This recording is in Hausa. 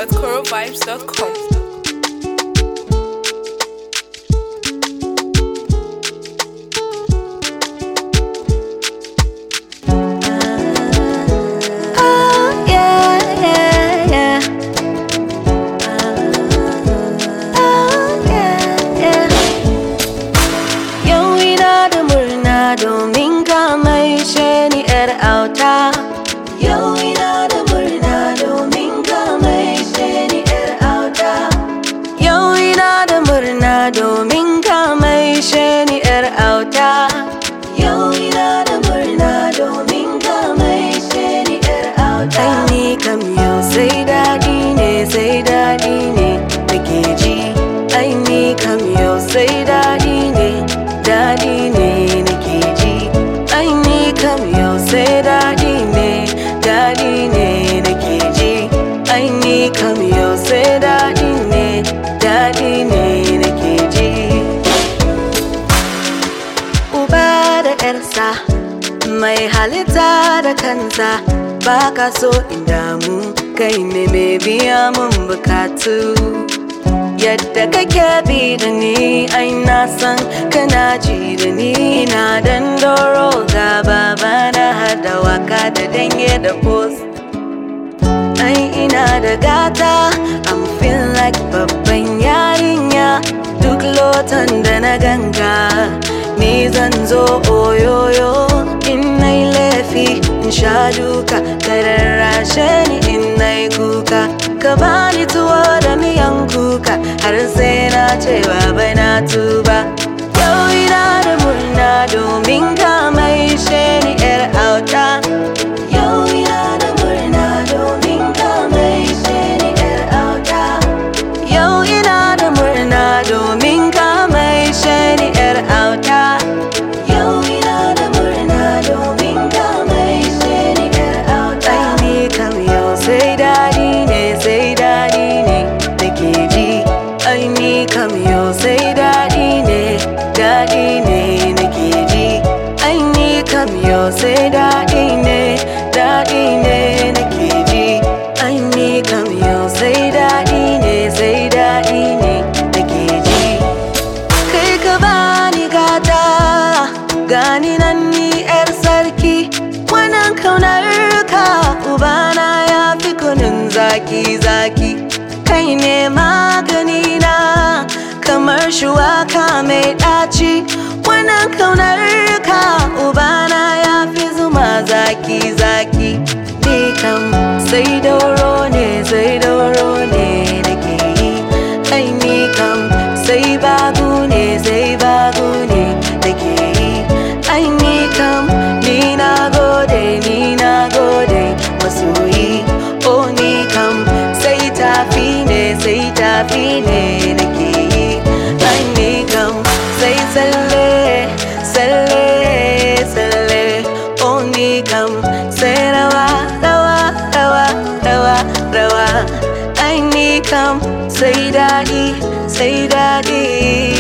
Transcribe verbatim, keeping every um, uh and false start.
at coral vibes dot com. Domin ka maishe ni ‘yar auta. Yau ina da murna domin ka maishe ni ‘yar auta. Yau ina da murna domin ka maishe ni ‘yar auta. Yau ina da murna domin ka maishe ni ‘yar auta. Ai ni kam yau sai daɗi ne, sai daɗi ne nake ji. Ai ni kam yau sai daɗi ne, daɗi ne nake ji. Ai ni kam yau sai daɗi ne, daɗi ne nake ji. Ai ni kam yau sai daɗi ne, daɗi ne nake ji. Uba da ƴarsa mai halitta da kansa, ba ka so in damu, kai ne mai biya mun bukatu. Yadda kake bi da ni, ai na san kana ji da ni. Ina dan doro ga baba na hada waka da dange da post. Ai ina da gata, I'm feel like babban yarinya. Duk lotan da na ganga, ni zan zo oyoyo. In nai laifi in sha duka, ka rarrashe ni in nai kuka. Ka bani tuwo da miyan kuka, har sai na ce baba na tuba. Yau ina da murna domin ka maishe ni ‘yar auta. Yau ina da murna domin ka maishe ni ‘yar auta. Yau ina da murna domin ka maishe ni ‘yar auta. Yau ina da murna domin ka maishe ni ‘yar auta. Ai ni kam yau sai daɗi ne, sai daɗi ne nake ji. Ai ni kam yau sai daɗi ne, daɗi ne nake ji. Ai ni kam yau sai daɗi ne, daɗi ne nake ji. Ai ni kam yau sai daɗi ne, sai daɗi ne nake ji. Kai ka bani gata, gani nan ni ‘yar sarki. Wannan kaunar ka ubana ya fi kunun zaki-zaki. Kai ne magani na, kamar shuwaka mai ɗaci. Wannan kaunar ka ubana ya fi zuma zaki-zaki. Ni kam sai dauro ne, sai dauro ne nake yi. Ai ni kam sai bagu ne, sai bagu ne nake yi. Ai ni kam ni na gode, ni na gode masoyi. Oh ni kam sai tafi ne, sai tafi ne nake yi. Ai ni kam sai tsalle, tsalle, tsalle. Oh ni kam sai rawa, rawa, rawa, rawa, rawa. Ai ni kam sai daɗi, sai daɗi.